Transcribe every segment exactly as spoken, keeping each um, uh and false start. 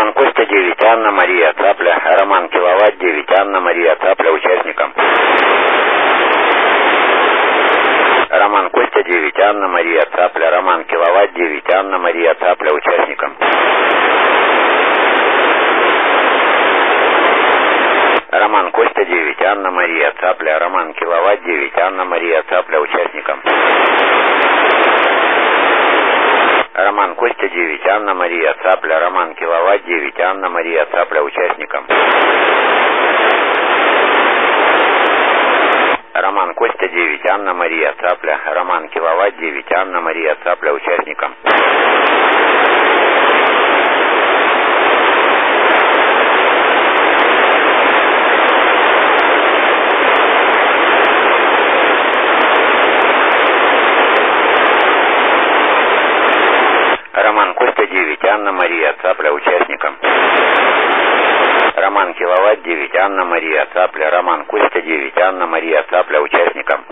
Роман Костя девять, Анна Мария Цапля, Роман Киловатт девять, Анна Мария Цапля участникам. Роман Костя девять, Анна Мария Цапля, Роман Киловатт девять, Анна Мария Цапля участникам. Роман Костя девять, Анна Мария Цапля, Роман Киловатт девять, Анна Мария Цапля участникам. Роман Костя девять, Анна Мария Цапля, Роман Киловатт девять, Анна Мария Цапля участникам. Роман Костя девять, Анна Мария Цапля, Роман Киловатт девять, Анна Мария Цапля участникам. Роман Костя девять, Анна Мария Цапля участникам. Роман Киловатт девять, Анна Мария Цапля, Роман Костя девять, Анна Мария Цапля участникам.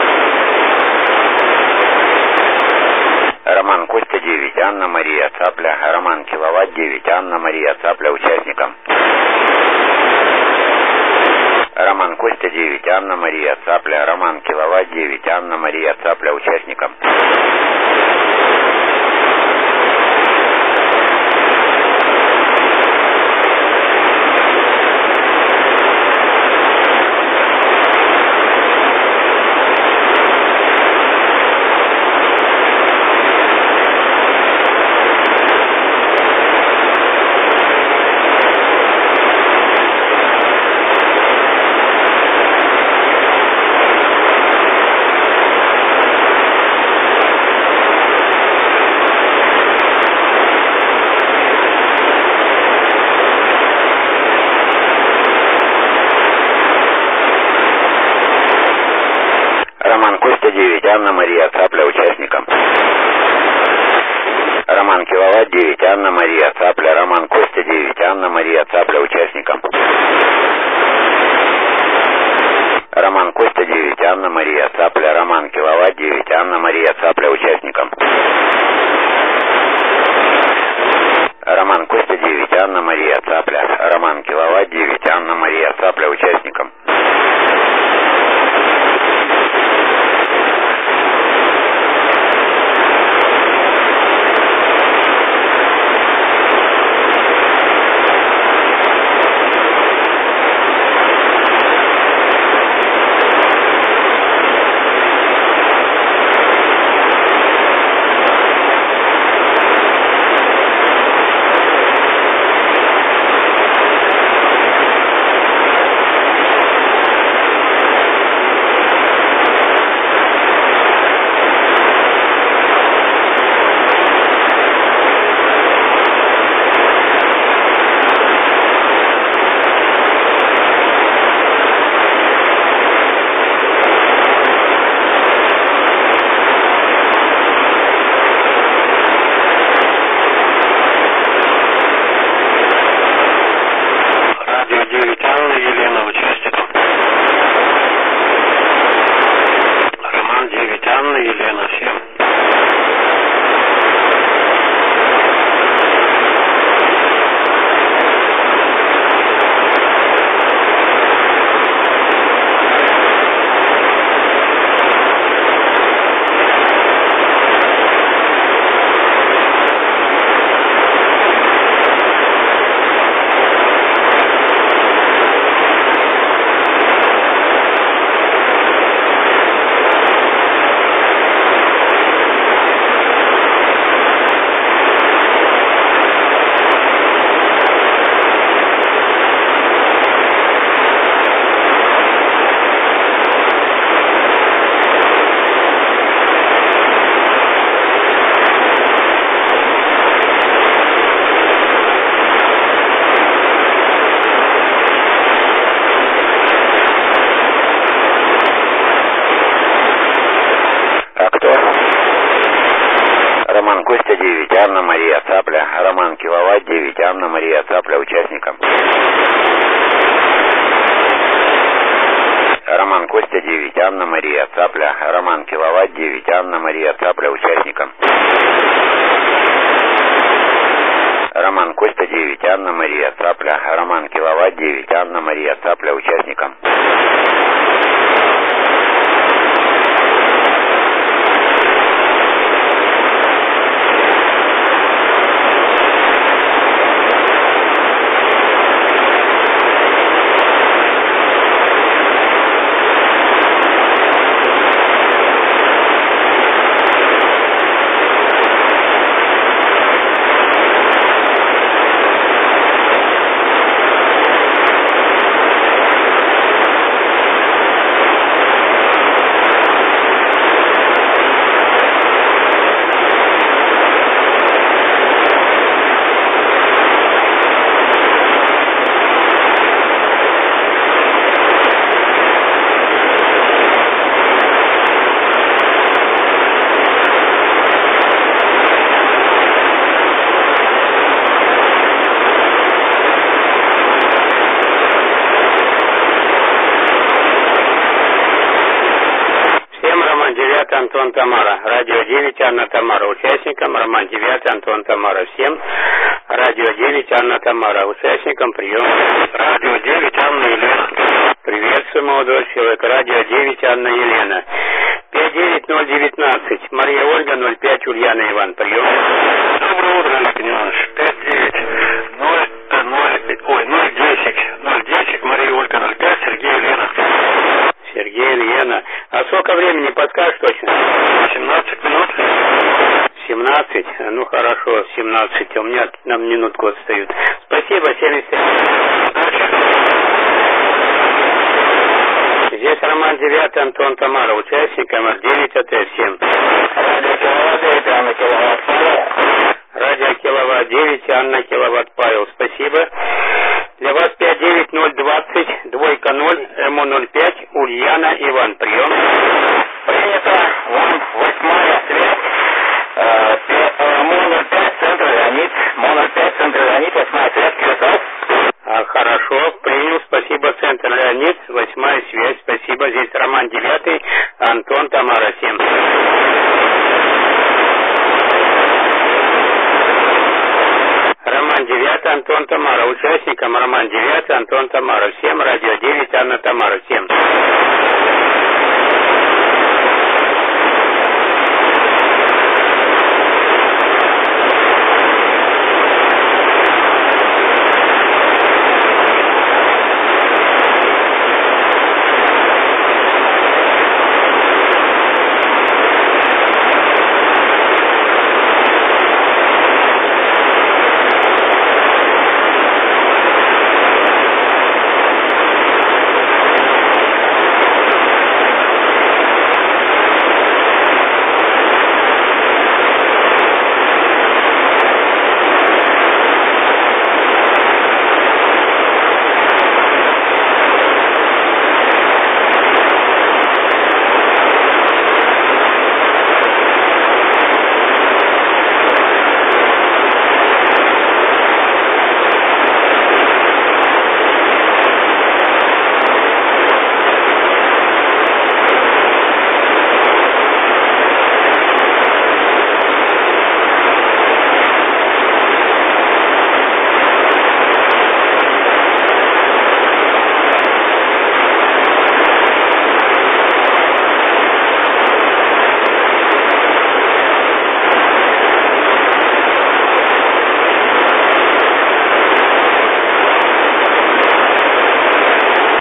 Роман Костя девять, Анна Мария Цапля, Роман Киловатт девять, Анна Мария Цапля участникам. Роман Костя девять, Анна Мария Цапля, Роман Киловатт девять, Анна Мария Цапля участникам. Роман Костя девять, Анна Мария Цапля участникам. Роман Киловатт девять, Анна Мария Цапля, Роман Костя девять, Анна Мария Цапля участникам. Роман Костя девять, Анна Мария Цапля, Роман Киловатт девять, Анна Мария Цапля участникам. Роман Костя девять, Анна Мария Цапля, Роман Киловатт девять, Анна Мария Цапля участникам. Роман Костя девять, Анна Мария Цапля, Роман Киловатт девять, Анна Мария Цапля участникам. Роман Костя девять, Анна Мария Цапля, Роман Киловатт девять, Анна Мария Цапля участникам. Роман Костя девять, Анна Мария Цапля, Роман Киловатт девять, Анна Мария Цапля участникам. Антон Тамара, радио девять, Анна Тамара, участникам, Роман девять, Антон Тамара, всем, радио девять, Анна Тамара, участникам, прием. Радио девять, Анна Елена. Приветствую, молодой человек, радио девять, Анна Елена. пять девять ноль девятнадцать, Мария Ольга, ноль пять, Ульяна Иван, прием. Доброе утро, Олег Иванович. пять девять ноль ноль, ой, ноль десять, ноль десять, Мария Ольга, ноль пять, Сергей Елена. Сергей, Елена. А сколько времени подскажешь точно? семнадцать минут. семнадцать? Ну хорошо, семнадцать. У меня на минутку отстают. Спасибо, семьдесят семь. Здесь Роман девять, Антон Тамара, участникам девять А Т семь. Радио Киловатт девять, Анна Киловатт Павел. Радио Киловатт девять, Анна Киловатт Павел. Спасибо. Для вас пять девять ноль двадцать, двойка ноль, М ноль пять, Ульяна Иван, прием. Принято, вам восьмая связь, М ноль пять, центр Леонид, М ноль пять, центр Леонид, восьмая связь, Кирсов. А, хорошо, принял, спасибо, центр Леонид, восьмая связь, спасибо, здесь Роман девять, Антон Тамара семь. Роман девять, Антон Тамара, участникам, Роман девять, Антон Тамара, всем, радио девять, Анна Тамара, всем.